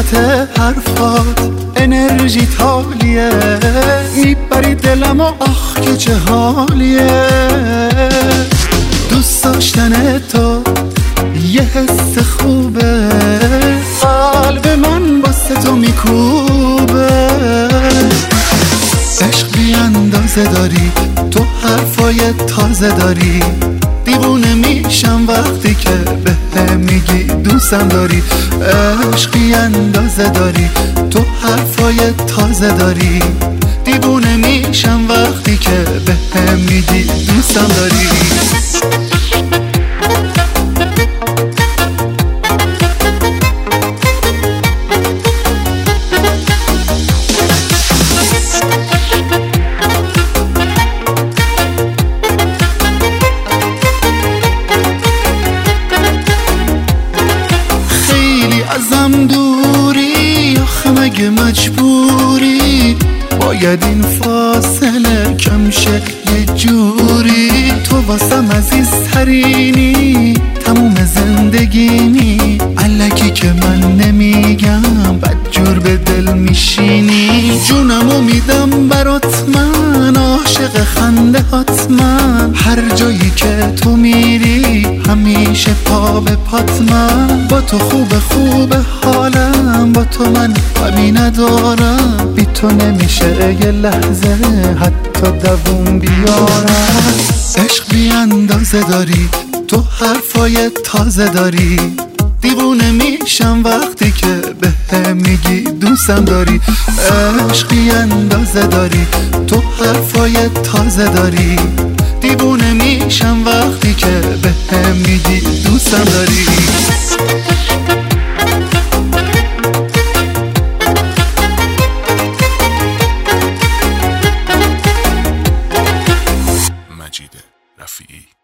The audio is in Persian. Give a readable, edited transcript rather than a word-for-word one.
صورت حرفات انرژی تالیه، میبری دلم و آخ که چه حالیه. دوست داشتن تو یه حس خوبه، قلب من واسه تو میکوبه. عشق بی اندازه داری، تو حرفای تازه داری، دیوونه میشم وقتی که به میگی دوستم داری. عشق بی اندازه داری، تو حرفای تازه داری، دیوونه میشم وقتی که به میگی دوستم داری. ازم دوری آخه مگه مجبوری، باید این فاصله کم شه یه جوری. تو واسم عزیزترینی، تموم زندگیمی، الکی که من نمیگم بدجور به دل میشینی. جونمو میدم برات من، عاشق خنده هات من، هر جایی که تو میری همیشه پا به پات من. با تو خوبه حالم، با تو من غمی ندارم، بی تو نمیشه یه لحظه حتی دووم بیارم. عشق بی اندازه داری، تو حرفای تازه داری، دیوونه میشم وقتی که به میگی دوستم داری. عشق بی اندازه داری، تو حرفای تازه داری، دیوونه میشم وقتی که به میگی دوستم داری. مجید رفیعی.